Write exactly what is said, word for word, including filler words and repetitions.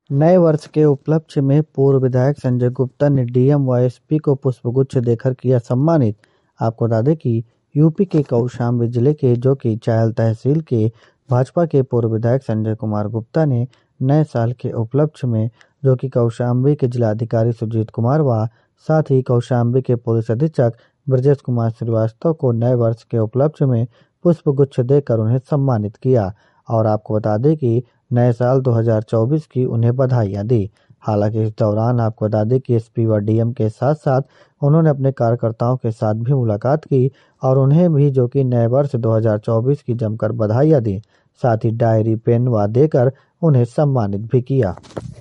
नए वर्ष के उपलक्ष्य में पूर्व विधायक संजय गुप्ता ने डीएम व एसपी को पुष्पगुच्छ देकर किया सम्मानित। आपको बता दें कि यूपी के कौशाम्बी जिले के जो कि चायल तहसील के भाजपा के पूर्व विधायक संजय कुमार गुप्ता ने नए साल के उपलक्ष्य में जो कि कौशाम्बी के जिलाधिकारी सुजीत कुमार व साथ ही कौशाम्बी के पुलिस अधीक्षक ब्रजेश कुमार श्रीवास्तव को नए वर्ष के उपलक्ष्य में पुष्पगुच्छ देकर उन्हें सम्मानित किया। और आपको बता दें कि नए साल दो हज़ार चौबीस की उन्हें बधाइयां दी। हालांकि इस दौरान आपको बता दें कि एसपी व डीएम के साथ साथ उन्होंने अपने कार्यकर्ताओं के साथ भी मुलाकात की और उन्हें भी जो कि नए वर्ष दो हज़ार चौबीस की जमकर बधाइयां दी। साथ ही डायरी पेन व देकर उन्हें सम्मानित भी किया।